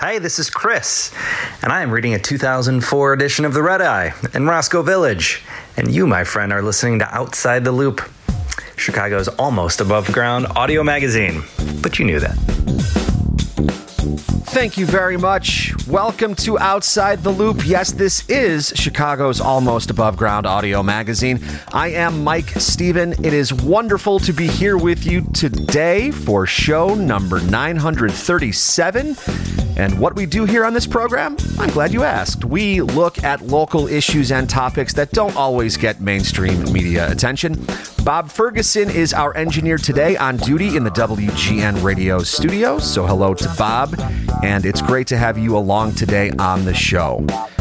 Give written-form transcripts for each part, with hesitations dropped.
Hi, this is Chris, and I am reading a 2004 edition of The Red Eye in Roscoe Village. And you, my friend, are listening to Outside the Loop, Chicago's almost above ground audio magazine. But you knew that. Thank you very much. Welcome to Outside the Loop. Yes, this is Chicago's almost above ground audio magazine. I am Mike Steven. It is wonderful to be here with you today for show number 937. And what we do here on this program, I'm glad you asked. We look at local issues and topics that don't always get mainstream media attention. Bob Ferguson is our engineer today on duty in the WGN radio studio. So hello to Bob, and it's great to have you along today on the show.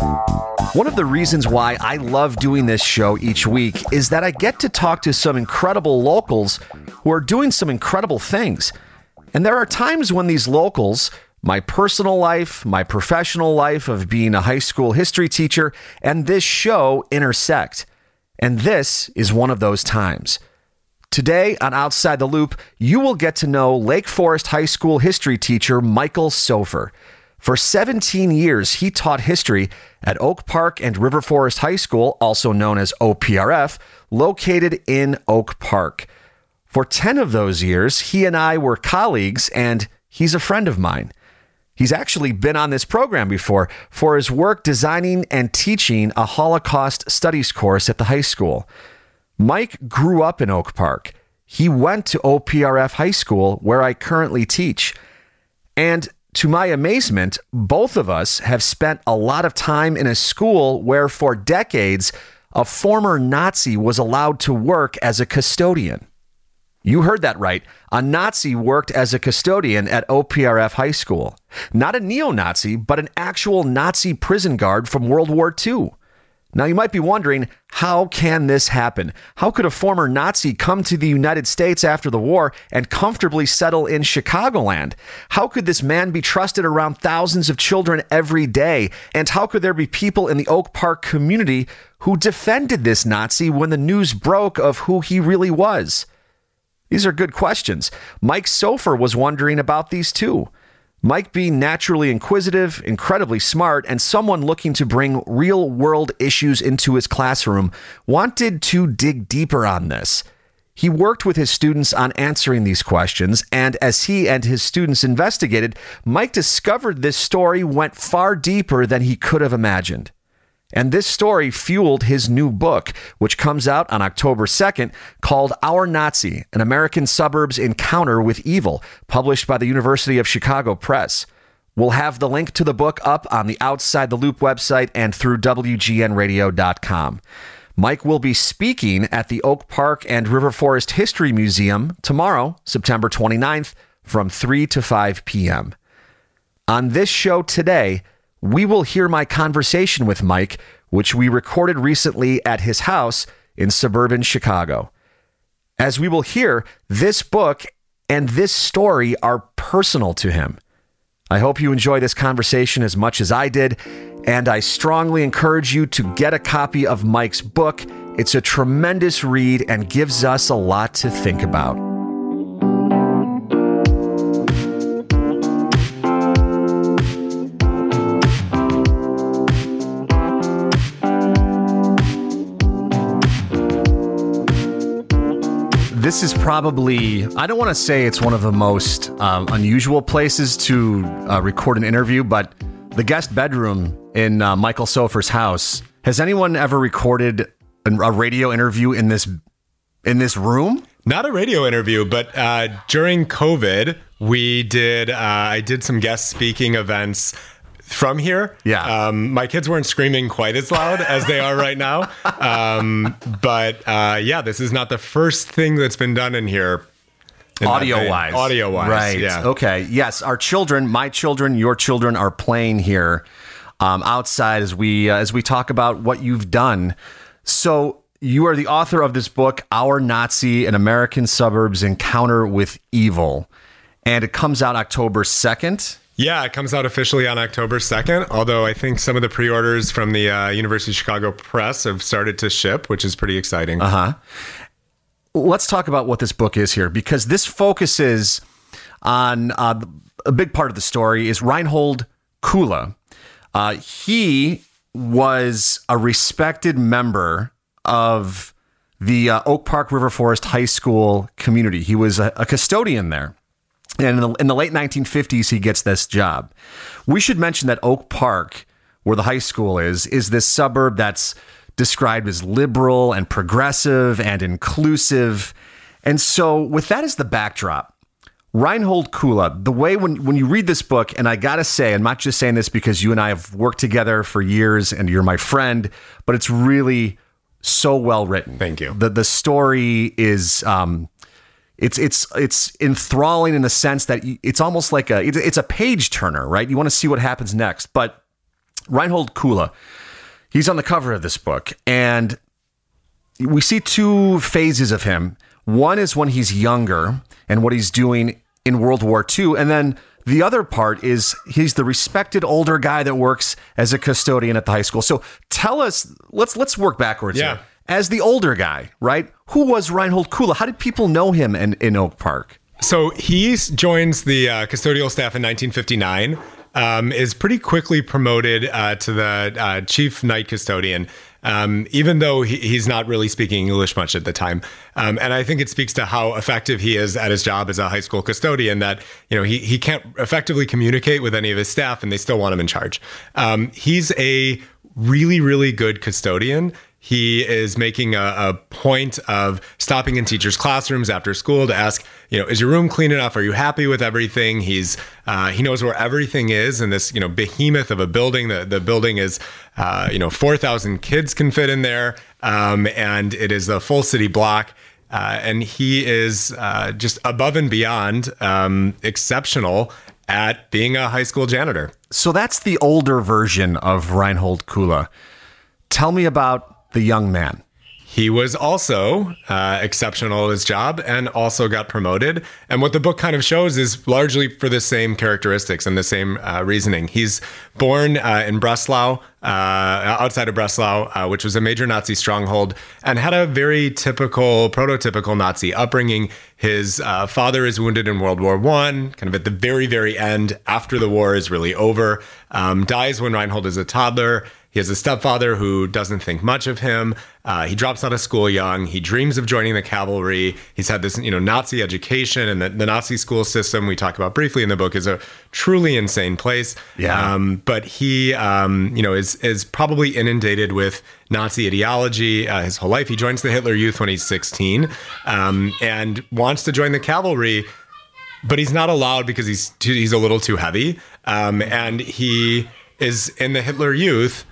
One of the reasons why I love doing this show each week is that I get to talk to some incredible locals who are doing some incredible things. And there are times when these locals, my personal life, my professional life of being a high school history teacher, and this show intersect. And this is one of those times. Today on Outside the Loop, you will get to know Lake Forest High School history teacher Michael Sopher. For 17 years, he taught history at Oak Park and River Forest High School, also known as OPRF, located in Oak Park. For 10 of those years, he and I were colleagues, and he's a friend of mine. He's actually been on this program before for his work designing and teaching a Holocaust studies course at the high school. Mike grew up in Oak Park. He went to OPRF High School, where I currently teach. And to my amazement, both of us have spent a lot of time in a school where for decades, a former Nazi was allowed to work as a custodian. You heard that right. A Nazi worked as a custodian at OPRF High School. Not a neo-Nazi, but an actual Nazi prison guard from World War II. Now, you might be wondering, how can this happen? How could a former Nazi come to the United States after the war and comfortably settle in Chicagoland? How could this man be trusted around thousands of children every day? And how could there be people in the Oak Park community who defended this Nazi when the news broke of who he really was? These are good questions. Mike Sopher was wondering about these too. Mike, being naturally inquisitive, incredibly smart, and someone looking to bring real-world issues into his classroom, wanted to dig deeper on this. He worked with his students on answering these questions, and as he and his students investigated, Mike discovered this story went far deeper than he could have imagined. And this story fueled his new book, which comes out on October 2nd, called Our Nazi, An American Suburb's Encounter with Evil, published by the University of Chicago Press. We'll have the link to the book up on the Outside the Loop website and through WGNradio.com. Mike will be speaking at the Oak Park and River Forest History Museum tomorrow, September 29th, from 3 to 5 p.m. On this show today, we will hear my conversation with Mike, which we recorded recently at his house in suburban Chicago. As we will hear, this book and this story are personal to him. I hope you enjoy this conversation as much as I did, and I strongly encourage you to get a copy of Mike's book. It's a tremendous read and gives us a lot to think about. This is probably, I don't want to say it's one of the most unusual places to record an interview, but the guest bedroom in Michael Sopher's house. Has anyone ever recorded a radio interview in this room? Not a radio interview, but during COVID, I did some guest speaking events from here. Yeah. My kids weren't screaming quite as loud as they are right now. But this is not the first thing that's been done in here. Audio-wise. Audio-wise, right. Yeah. Okay. Yes, our children, my children, your children are playing here outside as we talk about what you've done. So you are the author of this book, Our Nazi, An American Suburb's Encounter with Evil. And it comes out October 2nd. Yeah, it comes out officially on October 2nd, although I think some of the pre-orders from the University of Chicago Press have started to ship, which is pretty exciting. Uh-huh. Let's talk about what this book is here, because this focuses on a big part of the story is Reinhold Kula. He was a respected member of the Oak Park River Forest High School community. He was a custodian there. And in the late 1950s, he gets this job. We should mention that Oak Park, where the high school is this suburb that's described as liberal and progressive and inclusive. And so with that as the backdrop, Reinhold Kula, the way when you read this book, and I got to say, I'm not just saying this because you and I have worked together for years and you're my friend, but it's really so well written. Thank you. The story is it's enthralling in the sense that it's almost like it's a page turner, right? You want to see what happens next. But Reinhold Kula, he's on the cover of this book, and we see two phases of him. One is when he's younger and what he's doing in World War II. And then the other part is he's the respected older guy that works as a custodian at the high school. So tell us, let's work backwards here. As the older guy, right? Who was Reinhold Kula? How did people know him in Oak Park? So he joins the custodial staff in 1959, is pretty quickly promoted to the chief night custodian, even though he's not really speaking English much at the time. And I think it speaks to how effective he is at his job as a high school custodian, that, you know, he can't effectively communicate with any of his staff and they still want him in charge. He's a really, really good custodian. He is making a point of stopping in teachers' classrooms after school to ask, you know, is your room clean enough? Are you happy with everything? He knows where everything is in this, you know, behemoth of a building. The building is, 4,000 kids can fit in there, and it is a full city block. And he is just above and beyond exceptional at being a high school janitor. So that's the older version of Reinhold Kula. Tell me about the young man. He was also exceptional at his job and also got promoted. And what the book kind of shows is largely for the same characteristics and the same reasoning. He's born in Breslau, outside of Breslau, which was a major Nazi stronghold, and had a very prototypical Nazi upbringing. His father is wounded in World War I, kind of at the very, very end, after the war is really over, dies when Reinhold is a toddler. He has a stepfather who doesn't think much of him. He drops out of school young. He dreams of joining the cavalry. He's had this, Nazi education, and the Nazi school system we talk about briefly in the book is a truly insane place. Yeah. But he, is probably inundated with Nazi ideology his whole life. He joins the Hitler Youth when he's 16, and wants to join the cavalry, but he's not allowed because he's a little too heavy. And he is in the Hitler Youth.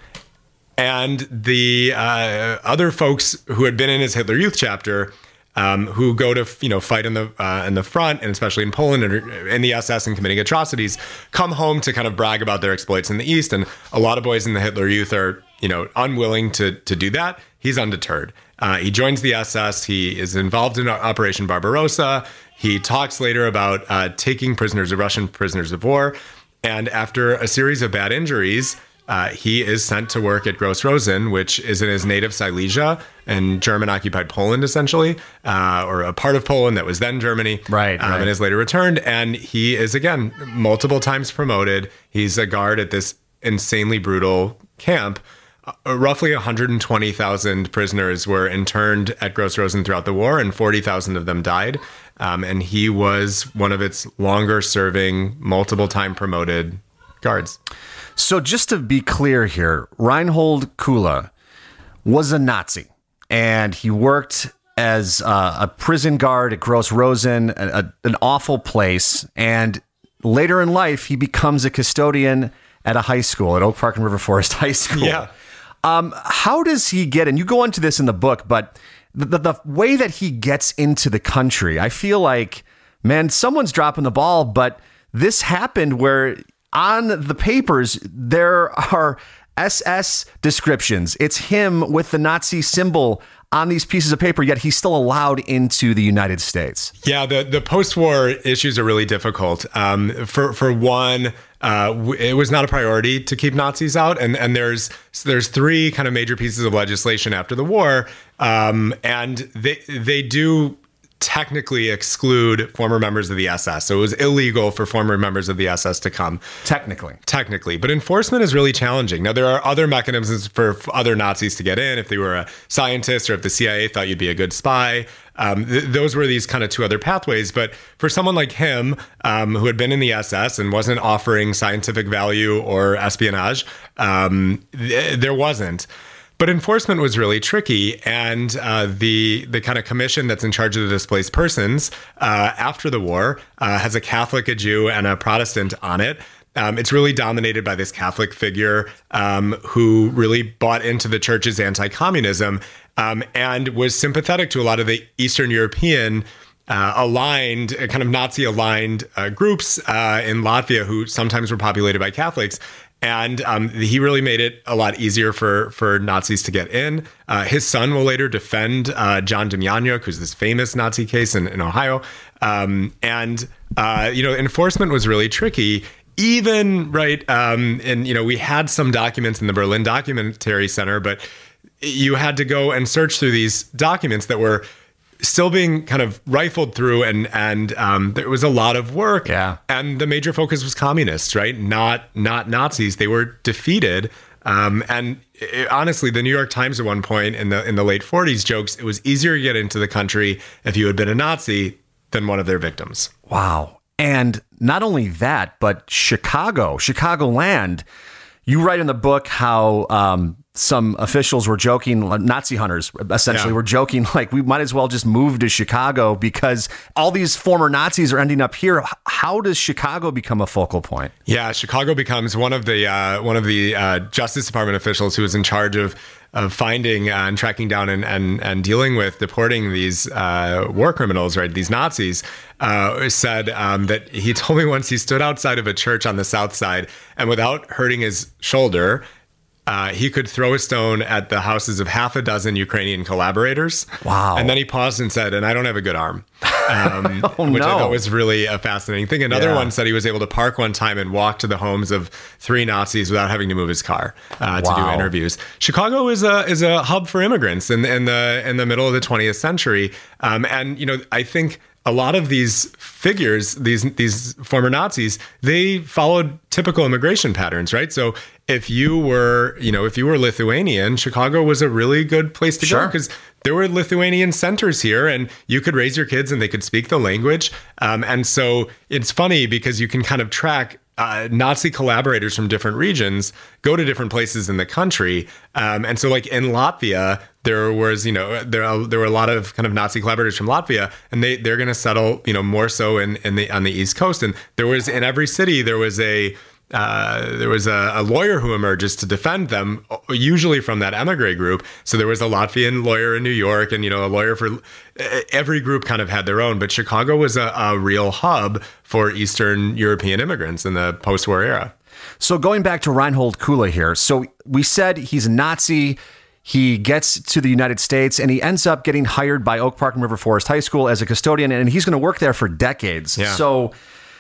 And the other folks who had been in his Hitler Youth chapter, who go to fight in the front, and especially in Poland and in the SS and committing atrocities, come home to kind of brag about their exploits in the East. And a lot of boys in the Hitler Youth are unwilling to do that. He's undeterred. He joins the SS. He is involved in Operation Barbarossa. He talks later about taking Russian prisoners of war. And after a series of bad injuries, he is sent to work at Gross Rosen, which is in his native Silesia in German-occupied Poland, essentially, or a part of Poland that was then Germany. Right. And is later returned. And he is, again, multiple times promoted. He's a guard at this insanely brutal camp. Roughly 120,000 prisoners were interned at Gross Rosen throughout the war, and 40,000 of them died. And he was one of its longer-serving, multiple-time promoted guards. So just to be clear here, Reinhold Kula was a Nazi, and he worked as a prison guard at Gross Rosen, an awful place. And later in life, he becomes a custodian at a high school, at Oak Park and River Forest High School. Yeah. How does he get, and you go into this in the book, but the way that he gets into the country, I feel like, man, someone's dropping the ball, but this happened where on the papers, there are SS descriptions. It's him with the Nazi symbol on these pieces of paper, yet he's still allowed into the United States. Yeah, the post-war issues are really difficult. For one, it was not a priority to keep Nazis out, and there's three kind of major pieces of legislation after the war, and they do technically exclude former members of the SS. So it was illegal for former members of the SS to come. Technically. But enforcement is really challenging. Now, there are other mechanisms for other Nazis to get in. If they were a scientist or if the CIA thought you'd be a good spy, those were these kind of two other pathways. But for someone like him, who had been in the SS and wasn't offering scientific value or espionage, there wasn't. But enforcement was really tricky, and the kind of commission that's in charge of the displaced persons after the war has a Catholic, a Jew, and a Protestant on it. It's really dominated by this Catholic figure who really bought into the church's anti-communism and was sympathetic to a lot of the Eastern European aligned, kind of Nazi-aligned groups in Latvia who sometimes were populated by Catholics. And he really made it a lot easier for Nazis to get in. His son will later defend John Demjanjuk, who's this famous Nazi case in Ohio. Enforcement was really tricky. Even, right, and, we had some documents in the Berlin Documentary Center, but you had to go and search through these documents that were still being kind of rifled through, and there was a lot of work. Yeah. And the major focus was communists, right? Not Nazis. They were defeated. Honestly, the New York Times at one point in the late 40s jokes it was easier to get into the country if you had been a Nazi than one of their victims. Wow. And not only that, but Chicagoland, you write in the book how some officials were joking, Nazi hunters essentially were joking, like, we might as well just move to Chicago because all these former Nazis are ending up here. How does Chicago become a focal point? Yeah, Chicago becomes one of the Justice Department officials who was in charge of finding and tracking down and dealing with deporting these war criminals, right? These Nazis, said that he told me once he stood outside of a church on the South Side and without hurting his shoulder, he could throw a stone at the houses of half a dozen Ukrainian collaborators. Wow. And then he paused and said, and I don't have a good arm. Which I thought was really a fascinating thing. Another one said he was able to park one time and walk to the homes of 3 Nazis without having to move his car to do interviews. Chicago is a hub for immigrants in the middle of the 20th century. I think a lot of these figures, these former Nazis, they followed typical immigration patterns, right? So if you were Lithuanian, Chicago was a really good place to go because there were Lithuanian centers here and you could raise your kids and they could speak the language. And so it's funny because you can kind of track Nazi collaborators from different regions go to different places in the country. And so like in Latvia, there was, there were a lot of kind of Nazi collaborators from Latvia, and they're going to settle, more so on the East Coast. And there was in every city, there was a lawyer who emerges to defend them, usually from that emigre group. So there was a Latvian lawyer in New York, and a lawyer for every group kind of had their own. But Chicago was a real hub for Eastern European immigrants in the post-war era. So going back to Reinhold Kula here, so we said he's a Nazi. He gets to the United States and he ends up getting hired by Oak Park and River Forest High School as a custodian, and he's going to work there for decades. Yeah. So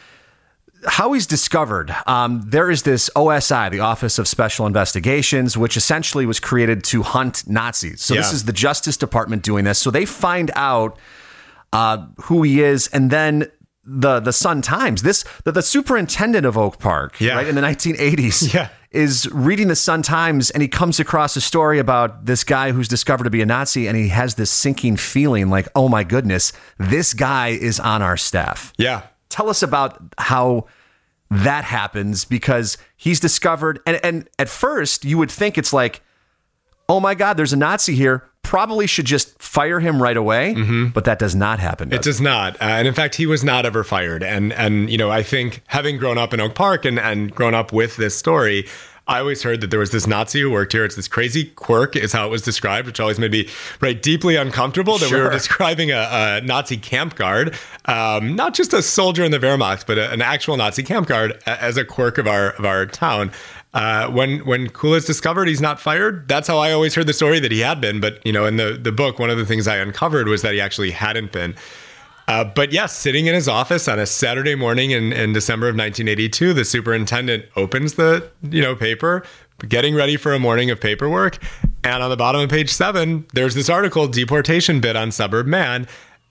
how he's discovered, there is this OSI, the Office of Special Investigations, which essentially was created to hunt Nazis. So this is the Justice Department doing this. So they find out who he is, and then the Sun Times, the superintendent of Oak Park, right in the 1980s, is reading the Sun Times, and he comes across a story about this guy who's discovered to be a Nazi, and he has this sinking feeling like, oh my goodness, this guy is on our staff. Yeah. Tell us about how that happens, because he's discovered, and at first you would think it's like, oh my God, there's a Nazi here. Probably should just fire him right away, but that does not happen. It does not. And in fact, he was not ever fired. And I think having grown up in Oak Park and grown up with this story, I always heard that there was this Nazi who worked here. It's this crazy quirk is how it was described, which always made me deeply uncomfortable that we were describing a Nazi camp guard, not just a soldier in the Wehrmacht, but an actual Nazi camp guard as a quirk of our town. When Kula's discovered he's not fired, that's how I always heard the story that he had been. But, in the book, one of the things I uncovered was that he actually hadn't been. But yes, sitting in his office on a Saturday morning in December of 1982, the superintendent opens the, paper, getting ready for a morning of paperwork. And on the bottom of page 7, there's this article, Deportation Bid on Suburb Man.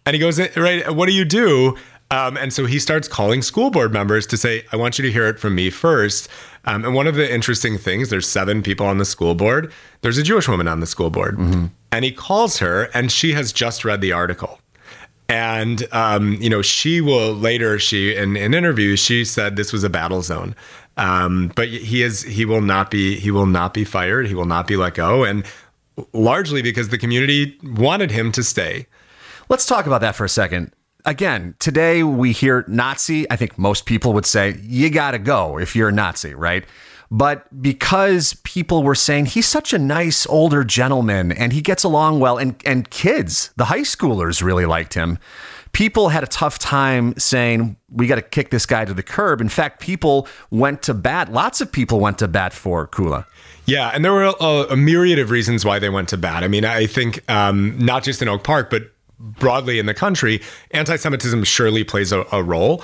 And he goes, right, what do you do? And so he starts calling school board members to say, I want you to hear it from me first. And one of the interesting things, there's 7 people on the school board. There's a Jewish woman on the school board. Mm-hmm. And he calls her, and she has just read the article. And, she will later, in interviews, she said this was a battle zone. But he will not be fired. He will not be let go. And largely because the community wanted him to stay. Let's talk about that for a second. Again, today we hear Nazi. I think most people would say you got to go if you're a Nazi, right? But because people were saying he's such a nice older gentleman and he gets along well, and kids, the high schoolers really liked him, people had a tough time saying we got to kick this guy to the curb. In fact, people went to bat. Lots of people went to bat for Kula. Yeah, and there were a myriad of reasons why they went to bat. I mean, I think not just in Oak Park, but broadly in the country, anti-Semitism surely plays a role.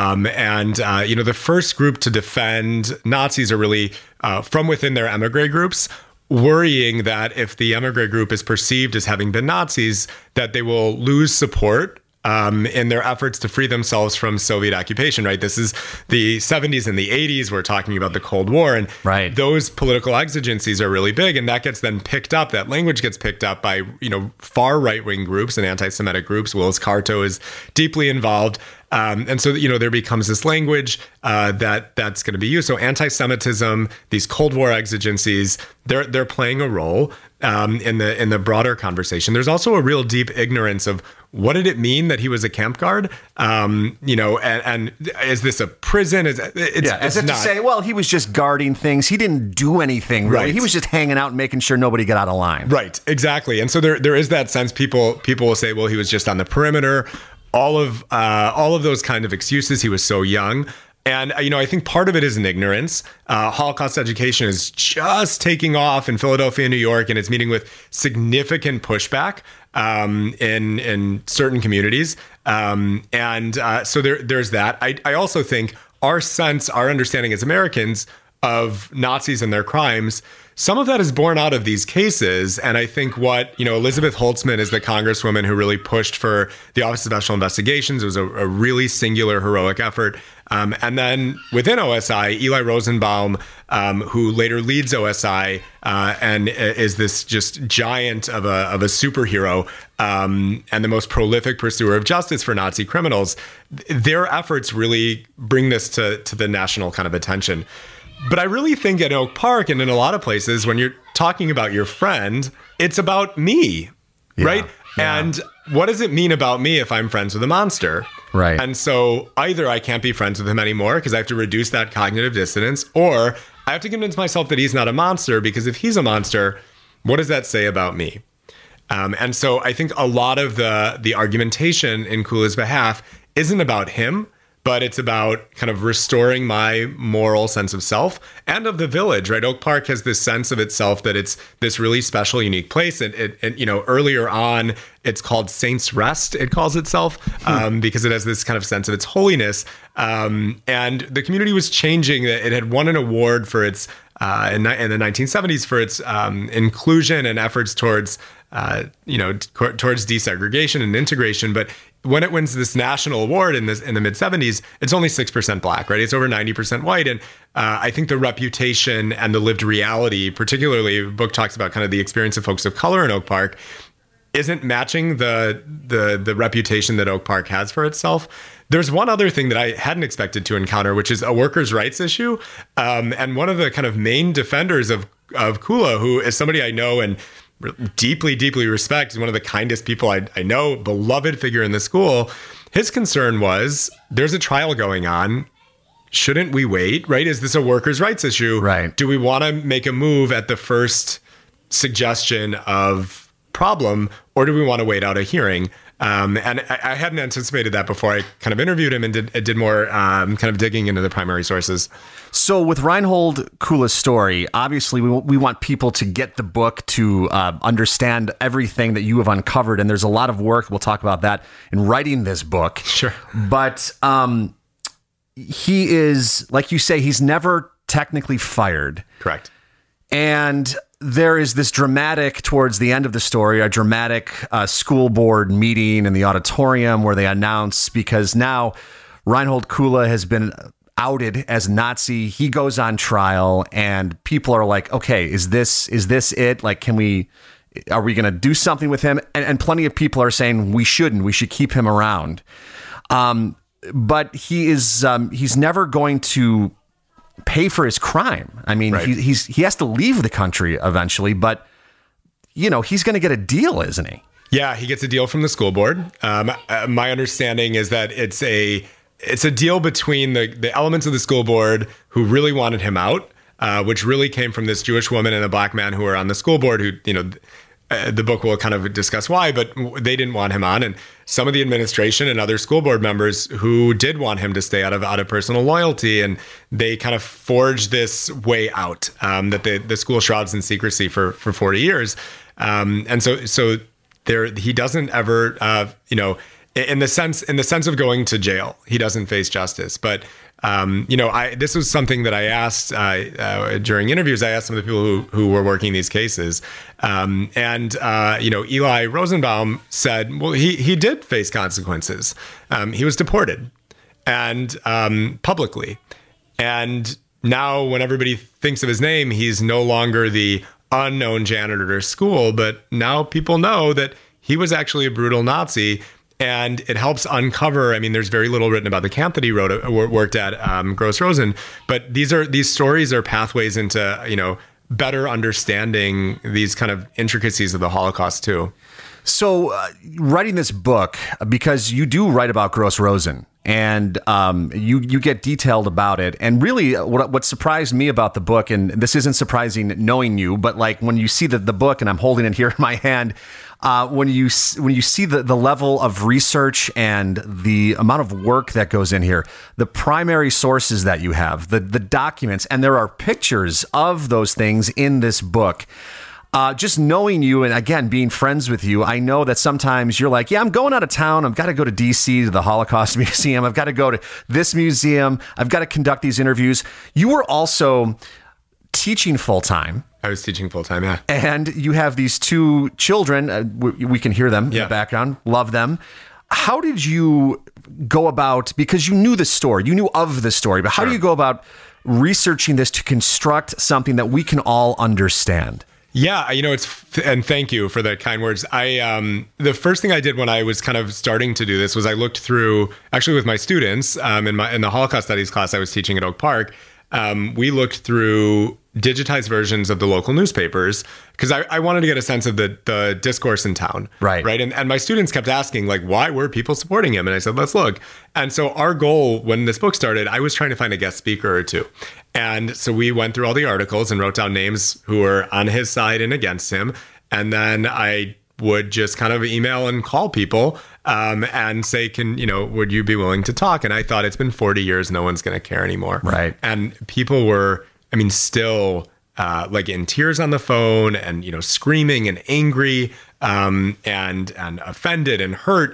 The first group to defend Nazis are really from within their emigre groups, worrying that if the emigre group is perceived as having been Nazis, that they will lose support in their efforts to free themselves from Soviet occupation, right? This is the 70s and the 80s. We're talking about the Cold War, and right. Those political exigencies are really big, and that gets then picked up. That language gets picked up by, far right-wing groups and anti-Semitic groups. Willis Carto is deeply involved. And so, there becomes this language that's going to be used. So anti-Semitism, these Cold War exigencies, they're playing a role in the broader conversation. There's also a real deep ignorance of what did it mean that he was a camp guard? And is this a prison? As if to say, well, he was just guarding things. He didn't do anything, really. Right. He was just hanging out and making sure nobody got out of line. Right, exactly. And so there is that sense. People will say, well, he was just on the perimeter. All of those kind of excuses. He was so young. And, I think part of it is an ignorance. Holocaust education is just taking off in Philadelphia, New York, and it's meeting with significant pushback in certain communities. So there's that. I also think our understanding as Americans of Nazis and their crimes, some of that is born out of these cases. And I think what, Elizabeth Holtzman is the congresswoman who really pushed for the Office of Special Investigations. It was a really singular, heroic effort. And then within OSI, Eli Rosenbaum, who later leads OSI and is this just giant of a superhero and the most prolific pursuer of justice for Nazi criminals, their efforts really bring this to the national kind of attention. But I really think at Oak Park and in a lot of places, when you're talking about your friend, it's about me, right? Yeah. And what does it mean about me if I'm friends with a monster? Right. And so either I can't be friends with him anymore because I have to reduce that cognitive dissonance, or I have to convince myself that he's not a monster, because if he's a monster, what does that say about me? And so I think a lot of the argumentation in Kula's behalf isn't about him, but it's about kind of restoring my moral sense of self and of the village, right? Oak Park has this sense of itself that it's this really special, unique place. And earlier on, it's called Saints Rest, it calls itself, because it has this kind of sense of its holiness. And the community was changing. It had won an award for its, in the 1970s, for its inclusion and efforts towards desegregation and integration. But when it wins this national award in the mid 70s, it's only 6% black, right? It's over 90% white. And I think the reputation and the lived reality, particularly the book talks about kind of the experience of folks of color in Oak Park, isn't matching the reputation that Oak Park has for itself. There's one other thing that I hadn't expected to encounter, which is a workers' rights issue. And one of the kind of main defenders of Kula, who is somebody I know and deeply, deeply respect, is one of the kindest people I know, beloved figure in the school. His concern was, there's a trial going on. Shouldn't we wait, right? Is this a workers' rights issue? Right. Do we want to make a move at the first suggestion of problem, or do we want to wait out a hearing? And I hadn't anticipated that before I kind of interviewed him and did more kind of digging into the primary sources. So with Reinhold Kula's story, obviously we want people to get the book to understand everything that you have uncovered. And there's a lot of work, we'll talk about that, in writing this book. Sure. But he is, like you say, he's never technically fired. Correct. And there is this dramatic, towards the end of the story, a dramatic school board meeting in the auditorium where they announce, because now Reinhold Kula has been outed as Nazi. He goes on trial, and people are like, okay, is this it? Like, are we going to do something with him? And plenty of people are saying we shouldn't. We should keep him around. But he's never going to pay for his crime. I mean, right. he has to leave the country eventually, but he's going to get a deal, isn't he? Yeah, he gets a deal from the school board. My understanding is that it's a deal between the elements of the school board who really wanted him out, which really came from this Jewish woman and a black man who were on the school board who, the book will kind of discuss why, but they didn't want him on. And some of the administration and other school board members who did want him to stay out of personal loyalty. And they kind of forged this way out that the school shrouds in secrecy for 40 years. And so there, he doesn't ever, in the sense of going to jail, he doesn't face justice. But this was something that I asked during interviews. I asked some of the people who were working these cases, Eli Rosenbaum said, well, he did face consequences. He was deported, and publicly, and now when everybody thinks of his name, he's no longer the unknown janitor at school, but now people know that he was actually a brutal Nazi. And it helps uncover, there's very little written about the camp that he worked at, Gross Rosen, but these stories are pathways into, better understanding these kind of intricacies of the Holocaust too. So writing this book, because you do write about Gross Rosen, and you get detailed about it. And really what surprised me about the book, and this isn't surprising knowing you, but like when you see the book, and I'm holding it here in my hand, when you see the level of research and the amount of work that goes in here, the primary sources that you have, the documents, and there are pictures of those things in this book. Just knowing you, and again, being friends with you, I know that sometimes you're like, yeah, I'm going out of town. I've got to go to DC to the Holocaust Museum. I've got to go to this museum. I've got to conduct these interviews. You were also teaching full time. I was teaching full time, yeah. And you have these two children. We can hear them in the background. Love them. How did you go about, because you knew the story, you knew of the story, but how do you go about researching this to construct something that we can all understand? Yeah, and thank you for the kind words. The first thing I did when I was kind of starting to do this was I looked through, actually with my students, in the Holocaust Studies class I was teaching at Oak Park, we looked through digitized versions of the local newspapers because I wanted to get a sense of the discourse in town. Right. And my students kept asking, like, why were people supporting him? And I said, let's look. And so our goal when this book started, I was trying to find a guest speaker or two. And so we went through all the articles and wrote down names who were on his side and against him. And then I would just kind of email and call people and say, would you be willing to talk? And I thought, it's been 40 years. No one's going to care anymore. Right. And people were, still like in tears on the phone and, screaming and angry and offended and hurt.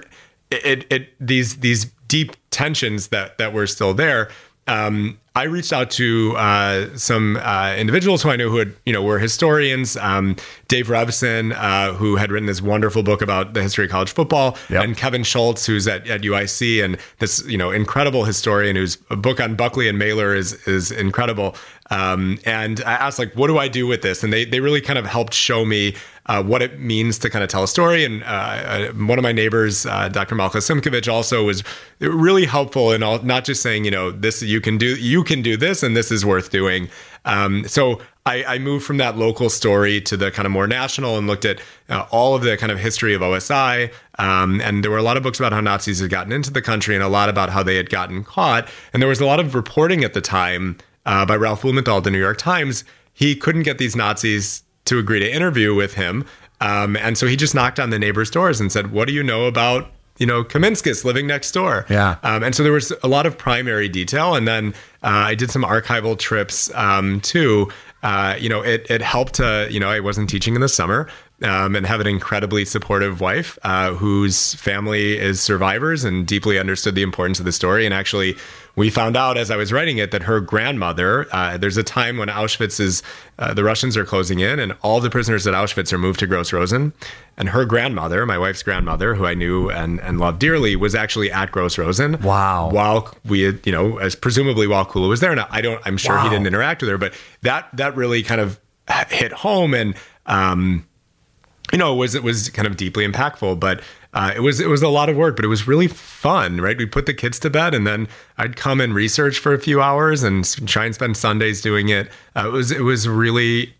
These deep tensions that were still there. I reached out to some individuals who I knew who were historians. Dave Revson, who had written this wonderful book about the history of college football, and Kevin Schultz, who's at UIC, and this incredible historian whose book on Buckley and Mailer is incredible. And I asked, like, what do I do with this? And they really kind of helped show me what it means to kind of tell a story. And one of my neighbors, Dr. Malka Simkovich, also was really helpful in not just saying, this you can do this, and this is worth doing. So I moved from that local story to the kind of more national and looked at all of the kind of history of OSI. And there were a lot of books about how Nazis had gotten into the country and a lot about how they had gotten caught. And there was a lot of reporting at the time by Ralph Blumenthal, the New York Times. He couldn't get these Nazis to agree to interview with him. And so he just knocked on the neighbors' doors and said, what do you know about, Kaminskis living next door? Yeah. And so there was a lot of primary detail. And then I did some archival trips too. It helped to, I wasn't teaching in the summer and have an incredibly supportive wife whose family is survivors and deeply understood the importance of the story. And actually we found out as I was writing it that her grandmother, there's a time when Auschwitz is, the Russians are closing in and all the prisoners at Auschwitz are moved to Gross Rosen. And her grandmother, my wife's grandmother, who I knew and loved dearly, was actually at Gross Rosen. Wow. While we had, as presumably while Kula was there. And I'm sure he didn't interact with her, but that really kind of hit home and, it was kind of deeply impactful, but it was a lot of work, but it was really fun, right? We put the kids to bed and then I'd come and research for a few hours and try and spend Sundays doing it. It was really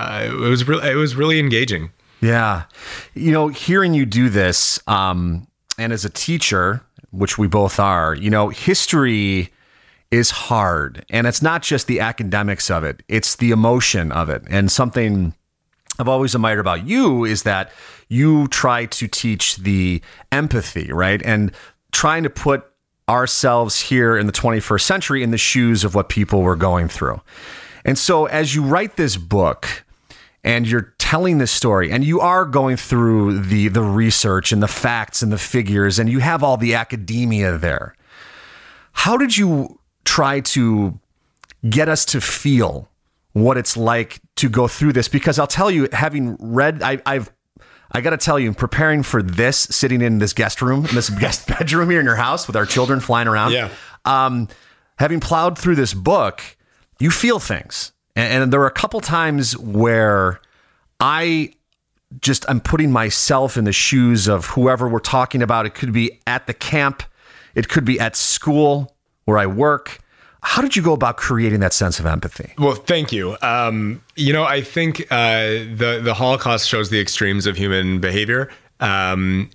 engaging. Yeah. Hearing you do this, and as a teacher, which we both are, history is hard, and it's not just the academics of it, it's the emotion of it. And something I've always admired about you is that you try to teach the empathy, right? And trying to put ourselves here in the 21st century in the shoes of what people were going through. And so as you write this book and you're telling this story and you are going through the research and the facts and the figures and you have all the academia there, how did you try to get us to feel what it's like to go through this? Because I'll tell you, having read, I got to tell you, in preparing for this, sitting in this guest room, in this guest bedroom here in your house with our children flying around, having plowed through this book, you feel things. And there were a couple times where I'm putting myself in the shoes of whoever we're talking about. It could be at the camp. It could be at school where I work. How did you go about creating that sense of empathy? Well, thank you. I think the Holocaust shows the extremes of human behavior. There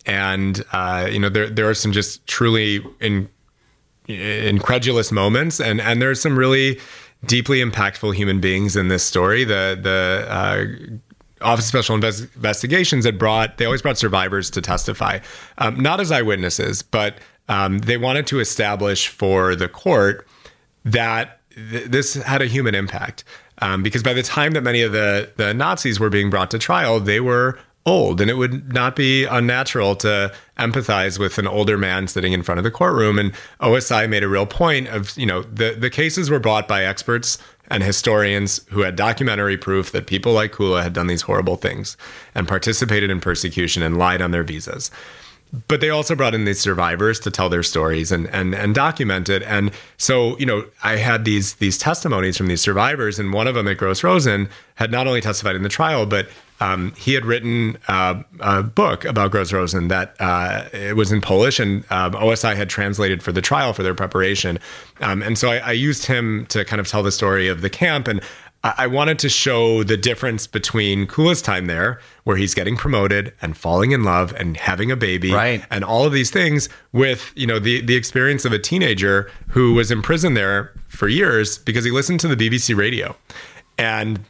are some just truly incredulous moments, and there's some really deeply impactful human beings in this story. The Office of Special Investigations they always brought survivors to testify, not as eyewitnesses, but they wanted to establish for the court that this had a human impact, because by the time that many of the Nazis were being brought to trial, they were old, and it would not be unnatural to empathize with an older man sitting in front of the courtroom. And OSI made a real point of, the cases were brought by experts and historians who had documentary proof that people like Kula had done these horrible things and participated in persecution and lied on their visas. But they also brought in these survivors to tell their stories and document it. And so, I had these testimonies from these survivors, and one of them at Gross Rosen had not only testified in the trial, but he had written a book about Gross Rosen that it was in Polish, and OSI had translated for the trial for their preparation. And so I used him to kind of tell the story of the camp. And I wanted to show the difference between Kula's time there, where he's getting promoted and falling in love and having a baby, right, and all of these things, with the experience of a teenager who was in prison there for years because he listened to the BBC radio, and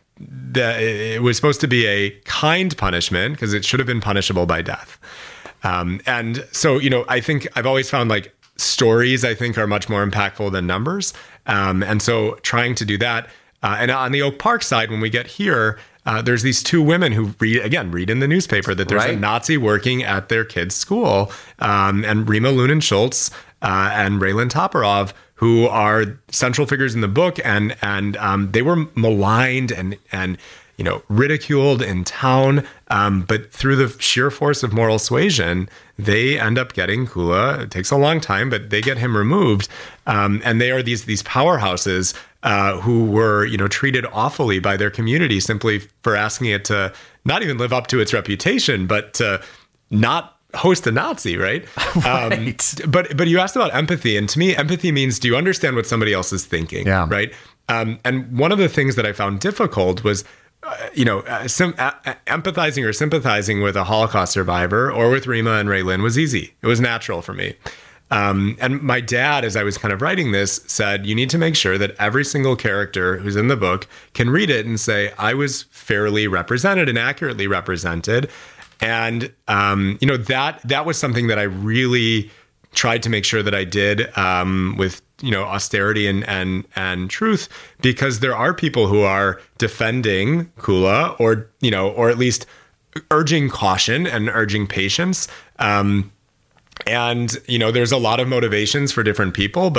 it was supposed to be a kind punishment because it should have been punishable by death. And so I think I've always found stories I think are much more impactful than numbers, and so trying to do that. And on the Oak Park side, when we get here, there's these two women who read in the newspaper that there's a Nazi working at their kids' school, and Rima Lunin-Schultz and Raylan Toporov, who are central figures in the book, and they were maligned and ridiculed in town, but through the sheer force of moral suasion, they end up getting Kula. It takes a long time, but they get him removed, and they are these powerhouses who were treated awfully by their community simply for asking it to not even live up to its reputation, but to not host a Nazi, right? Right. But you asked about empathy, and to me, empathy means, do you understand what somebody else is thinking? Yeah. Right. And one of the things that I found difficult was, empathizing or sympathizing with a Holocaust survivor or with Rima and Raylan was easy. It was natural for me. And my dad, as I was kind of writing this, said, you need to make sure that every single character who's in the book can read it and say, I was fairly represented and accurately represented. And, that was something that I really tried to make sure that I did, with, austerity and truth, because there are people who are defending Kula or at least urging caution and urging patience. And, there's a lot of motivations for different people, but,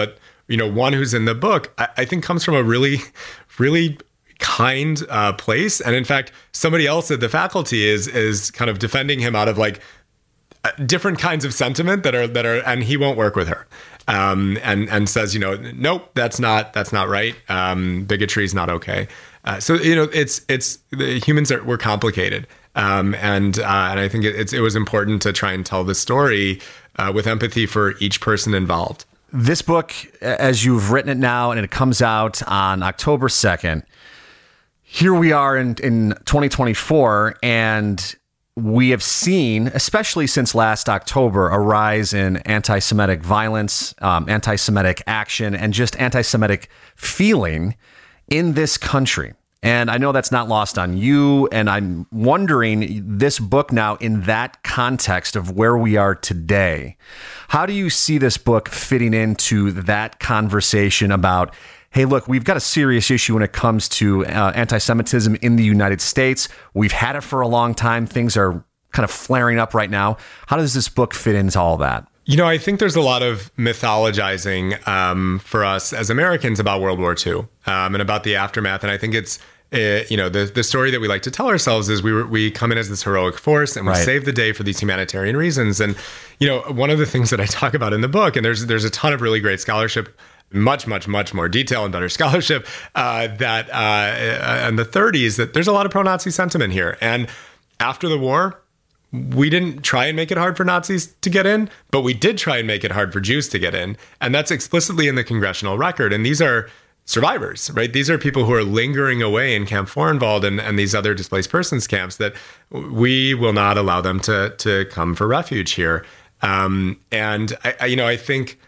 one who's in the book, I think comes from a really, really kind place. And in fact, somebody else at the faculty is kind of defending him out of like different kinds of sentiment that are, and he won't work with her. And says, nope, that's not right. Bigotry is not okay. So it's the humans we're complicated. And I think it was important to try and tell the story with empathy for each person involved. This book, as you've written it now, and it comes out on October 2nd, here we are in 2024, and we have seen, especially since last October, a rise in anti-Semitic violence, anti-Semitic action, and just anti-Semitic feeling in this country. And I know that's not lost on you. And I'm wondering, this book now, in that context of where we are today, how do you see this book fitting into that conversation about, hey, look, we've got a serious issue when it comes to anti-Semitism in the United States. We've had it for a long time. Things are kind of flaring up right now. How does this book fit into all that? I think there's a lot of mythologizing for us as Americans about World War II and about the aftermath. And I think it's, the story that we like to tell ourselves is we come in as this heroic force and we save the day for these humanitarian reasons. And, one of the things that I talk about in the book, and there's a ton of really great scholarship, much more detail and better scholarship that in the 30s, that there's a lot of pro-Nazi sentiment here. And after the war, we didn't try and make it hard for Nazis to get in, but we did try and make it hard for Jews to get in. And that's explicitly in the congressional record. And these are survivors, right? These are people who are lingering away in Camp Forenwald and these other displaced persons camps that we will not allow them to come for refuge here. And I think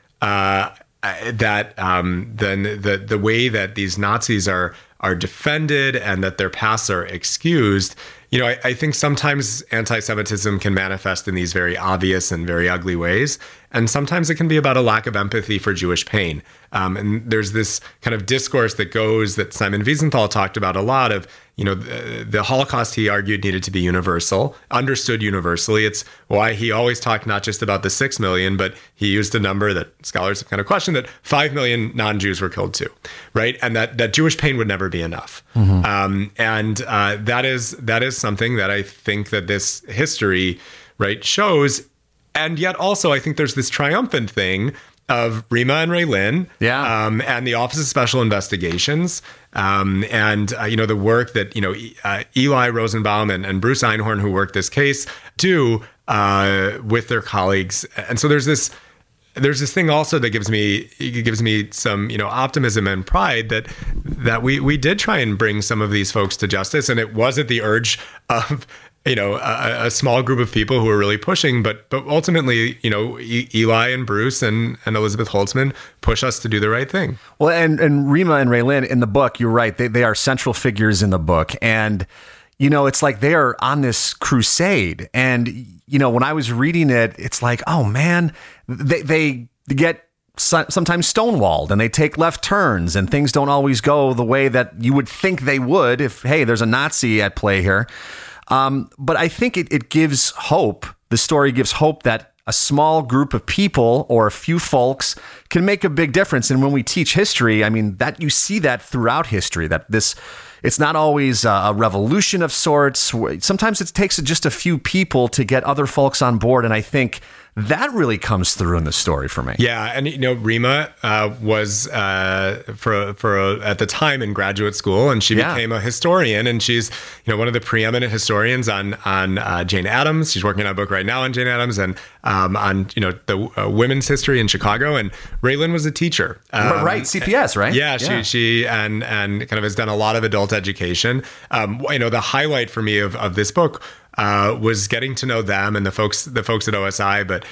that then the way that these Nazis are defended and that their pasts are excused, I think sometimes anti-Semitism can manifest in these very obvious and very ugly ways. And sometimes it can be about a lack of empathy for Jewish pain. And there's this kind of discourse that Simon Wiesenthal talked about a lot of, the Holocaust, he argued, needed to be universal, understood universally. It's why he always talked not just about the 6 million, but he used a number that scholars have kind of questioned, that 5 million non-Jews were killed too, right? And that Jewish pain would never be enough. Mm-hmm. That is something that I think that this history, right, shows. And yet also, I think there's this triumphant thing of Rima and Raylin, and the Office of Special Investigations, and the work that Eli Rosenbaum and Bruce Einhorn, who worked this case, do with their colleagues. And so there's this thing also that gives me some optimism and pride that we did try and bring some of these folks to justice, and it was at the urge of a small group of people who were really pushing, but ultimately, Eli and Bruce and Elizabeth Holtzman push us to do the right thing. Well, and Rima and Raylin in the book, you're right. They are central figures in the book. And, it's like they are on this crusade. And, when I was reading it, it's like, oh man, they get sometimes stonewalled and they take left turns and things don't always go the way that you would think they would if, hey, there's a Nazi at play here. But I think it gives hope. The story gives hope that a small group of people or a few folks can make a big difference. And when we teach history, I mean, that you see that throughout history, that it's not always a revolution of sorts. Sometimes it takes just a few people to get other folks on board. And I think that really comes through in the story for me. Yeah, and Rima was at the time in graduate school, and she became a historian, and she's one of the preeminent historians on Jane Addams. She's working on a book right now on Jane Addams and on the women's history in Chicago. And Raylin was a teacher, right? CPS, right? Yeah, she and kind of has done a lot of adult education. The highlight for me of this book was getting to know them and the folks at OSI, but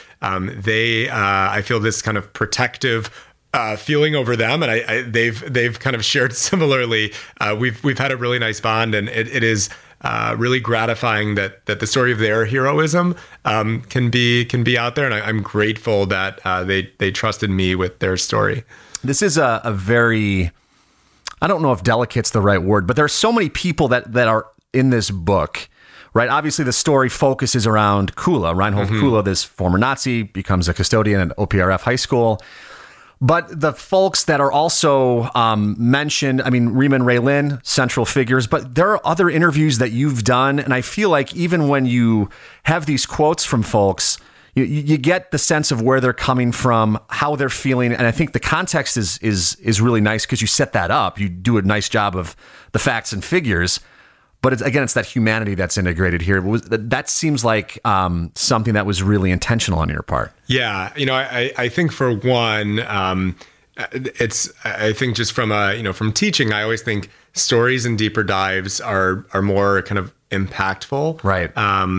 I feel this kind of protective feeling over them, and they've kind of shared similarly. We've had a really nice bond, and it is really gratifying that the story of their heroism can be out there, and I'm grateful that they trusted me with their story. This is a very, I don't know if delicate's the right word, but there are so many people that are in this book. Right. Obviously, the story focuses around Kula. Reinhold Kula, this former Nazi, becomes a custodian at OPRF High School. But the folks that are also mentioned, I mean, Rima and Raylin, central figures, but there are other interviews that you've done. And I feel like even when you have these quotes from folks, you get the sense of where they're coming from, how they're feeling. And I think the context is really nice because you set that up. You do a nice job of the facts and figures. But it's that humanity that's integrated here. That seems like something that was really intentional on your part. Yeah, I think for one, I think just from from teaching, I always think stories and deeper dives are more kind of impactful, right?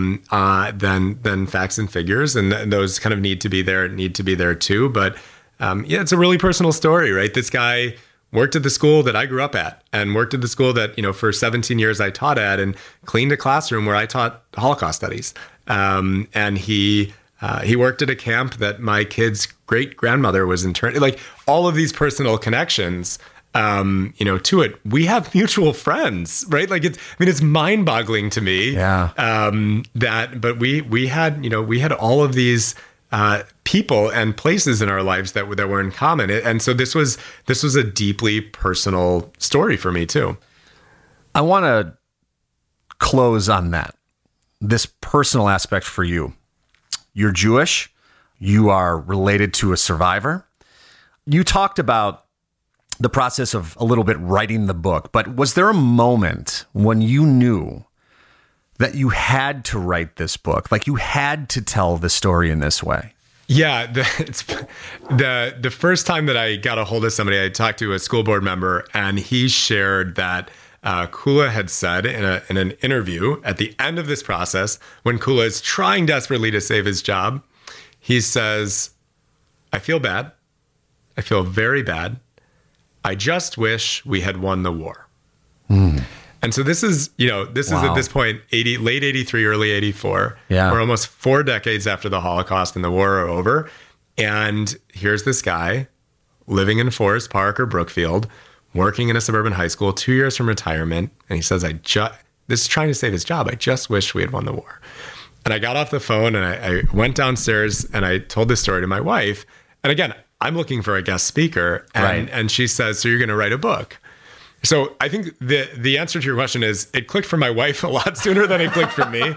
Than facts and figures, and those kind of need to be there too. But it's a really personal story, right? This guy worked at the school that I grew up at and worked at the school that, for 17 years I taught at and cleaned a classroom where I taught Holocaust studies. And he worked at a camp that my kid's great grandmother was interned. Like all of these personal connections, to it. We have mutual friends, right? Like it's mind boggling to me. Yeah. But we had all of these people and places in our lives that were in common. And so this was a deeply personal story for me too. I want to close on that. This personal aspect for you. You're Jewish. You are related to a survivor. You talked about the process of a little bit writing the book, but was there a moment when you knew that you had to write this book, like you had to tell the story in this way? Yeah, the first time that I got a hold of somebody, I talked to a school board member, and he shared that Kula had said in an interview at the end of this process, when Kula is trying desperately to save his job, he says, "I feel bad. I feel very bad. I just wish we had won the war." And so this is at this point, late 83, early 84. Yeah. We're almost 4 decades after the Holocaust and the war are over. And here's this guy living in Forest Park or Brookfield, working in a suburban high school, 2 years from retirement. And he says, this is trying to save his job. I just wish we had won the war. And I got off the phone and I went downstairs and I told this story to my wife. And again, I'm looking for a guest speaker. And she says, "So you're going to write a book?" So I think the answer to your question is it clicked for my wife a lot sooner than it clicked for me.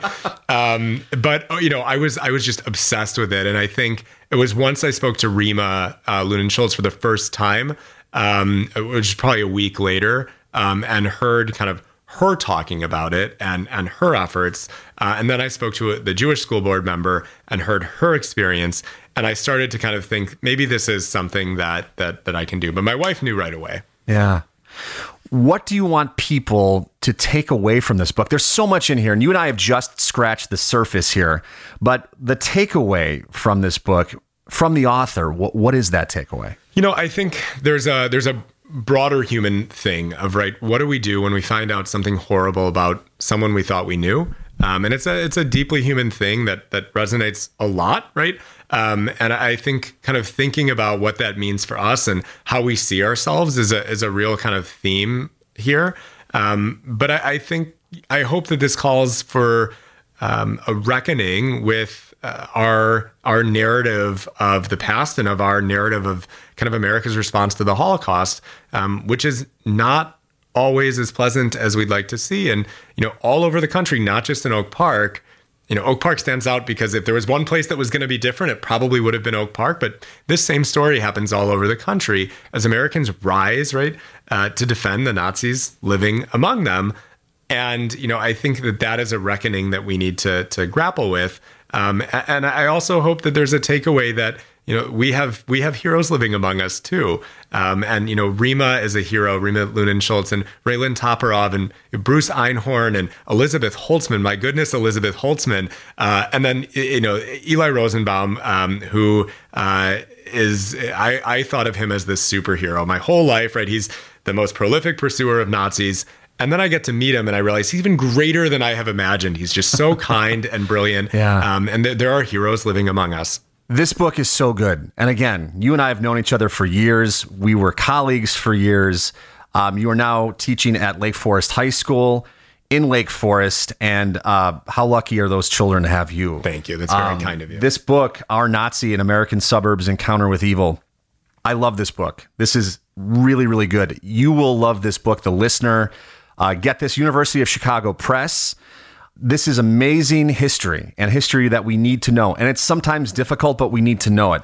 But I was just obsessed with it. And I think it was once I spoke to Rima Lunin-Schultz for the first time, which is probably a week later, and heard kind of her talking about it and her efforts. And then I spoke to the Jewish school board member and heard her experience. And I started to kind of think maybe this is something that I can do. But my wife knew right away. Yeah. What do you want people to take away from this book? There's so much in here, and you and I have just scratched the surface here. But the takeaway from this book, from the author, what is that takeaway? I think there's a broader human thing of, right, what do we do when we find out something horrible about someone we thought we knew? And it's a deeply human thing that resonates a lot, right? And I think kind of thinking about what that means for us and how we see ourselves is a real kind of theme here. But I hope that this calls for a reckoning with our narrative of the past and of our narrative of kind of America's response to the Holocaust, which is not always as pleasant as we'd like to see. And, all over the country, not just in Oak Park. Oak Park stands out because if there was one place that was going to be different, it probably would have been Oak Park. But this same story happens all over the country as Americans rise, right, to defend the Nazis living among them. And, I think that is a reckoning that we need to grapple with. And I also hope that there's a takeaway that, we have heroes living among us too. And, Rima is a hero, Rima Lunin-Schultz, and Raylin Toporov and Bruce Einhorn and Elizabeth Holtzman. My goodness, Elizabeth Holtzman. And then, Eli Rosenbaum, who is, I thought of him as this superhero my whole life, right? He's the most prolific pursuer of Nazis. And then I get to meet him and I realize he's even greater than I have imagined. He's just so kind and brilliant. Yeah. And there are heroes living among us. This book is so good. And again, you and I have known each other for years. We were colleagues for years. You are now teaching at Lake Forest High School in Lake Forest. And how lucky are those children to have you? Thank you. That's very kind of you. This book, Our Nazi in American Suburbs Encounter with Evil, I love this book. This is really, really good. You will love this book, The Listener. Get this, University of Chicago Press. This is amazing history, and history that we need to know. And it's sometimes difficult, but we need to know it.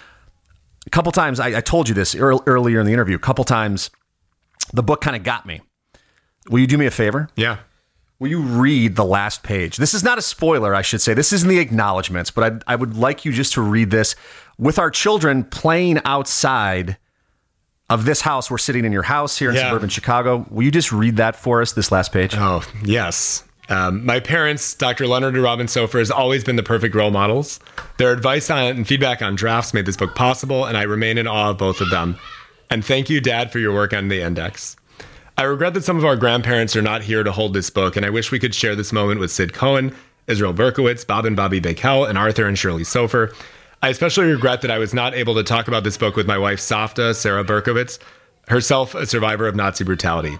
A couple times, I told you this earlier in the interview, a couple times, the book kind of got me. Will you do me a favor? Yeah. Will you read the last page? This is not a spoiler, I should say. This isn't the acknowledgments, but I would like you just to read this. With our children playing outside of this house, we're sitting in your house here in suburban Chicago. Will you just read that for us, this last page? Oh, yes. My parents, Dr. Leonard and Robin Sofer, has always been the perfect role models. Their advice on and feedback on drafts made this book possible, and I remain in awe of both of them. And thank you, Dad, for your work on the index. I regret that some of our grandparents are not here to hold this book, and I wish we could share this moment with Sid Cohen, Israel Berkowitz, Bob and Bobby Bakel, and Arthur and Shirley Sofer. I especially regret that I was not able to talk about this book with my wife, Safta, Sarah Berkowitz, herself a survivor of Nazi brutality.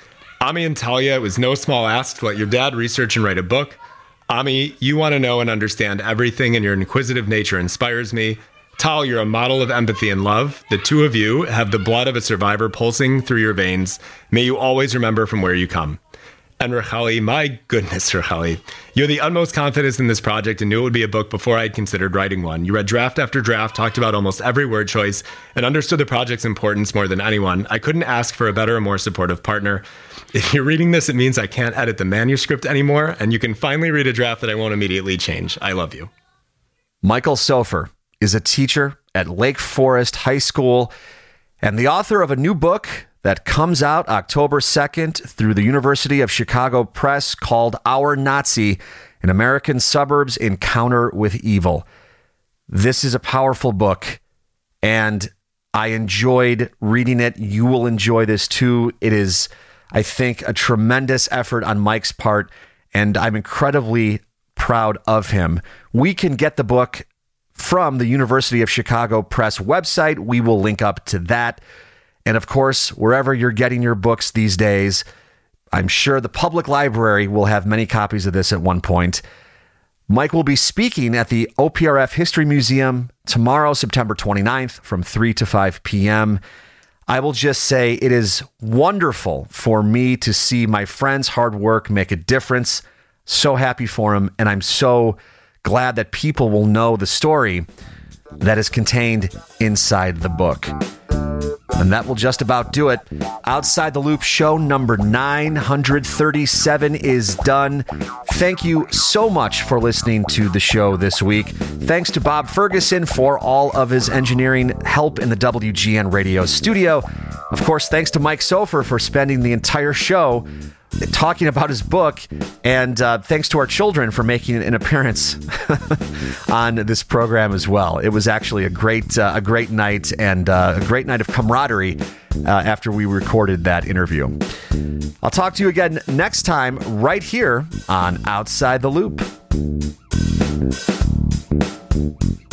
Ami and Talia, it was no small ask to let your dad research and write a book. Ami, you want to know and understand everything, and your inquisitive nature inspires me. Tal, you're a model of empathy and love. The two of you have the blood of a survivor pulsing through your veins. May you always remember from where you come. And Racheli, my goodness, Racheli, you're the utmost confidence in this project and knew it would be a book before I'd considered writing one. You read draft after draft, talked about almost every word choice, and understood the project's importance more than anyone. I couldn't ask for a better and more supportive partner. If you're reading this, it means I can't edit the manuscript anymore, and you can finally read a draft that I won't immediately change. I love you. Michael Sofer is a teacher at Lake Forest High School and the author of a new book that comes out October 2nd through the University of Chicago Press called Our Nazi, An American Suburb's Encounter with Evil. This is a powerful book, and I enjoyed reading it. You will enjoy this too. It is, I think, a tremendous effort on Mike's part, and I'm incredibly proud of him. We can get the book from the University of Chicago Press website. We will link up to that. And of course, wherever you're getting your books these days, I'm sure the public library will have many copies of this at one point. Mike will be speaking at the OPRF History Museum tomorrow, September 29th from 3 to 5 p.m. I will just say it is wonderful for me to see my friend's hard work make a difference. So happy for him, and I'm so glad that people will know the story that is contained inside the book. And that will just about do it. Outside the Loop show number 937 is done. Thank you so much for listening to the show this week. Thanks to Bob Ferguson for all of his engineering help in the WGN radio studio. Of course, thanks to Mike Sofer for spending the entire show talking about his book, and thanks to our children for making an appearance on this program as well. It was actually a great night, and a great night of camaraderie after we recorded that interview. I'll talk to you again next time right here on Outside the Loop.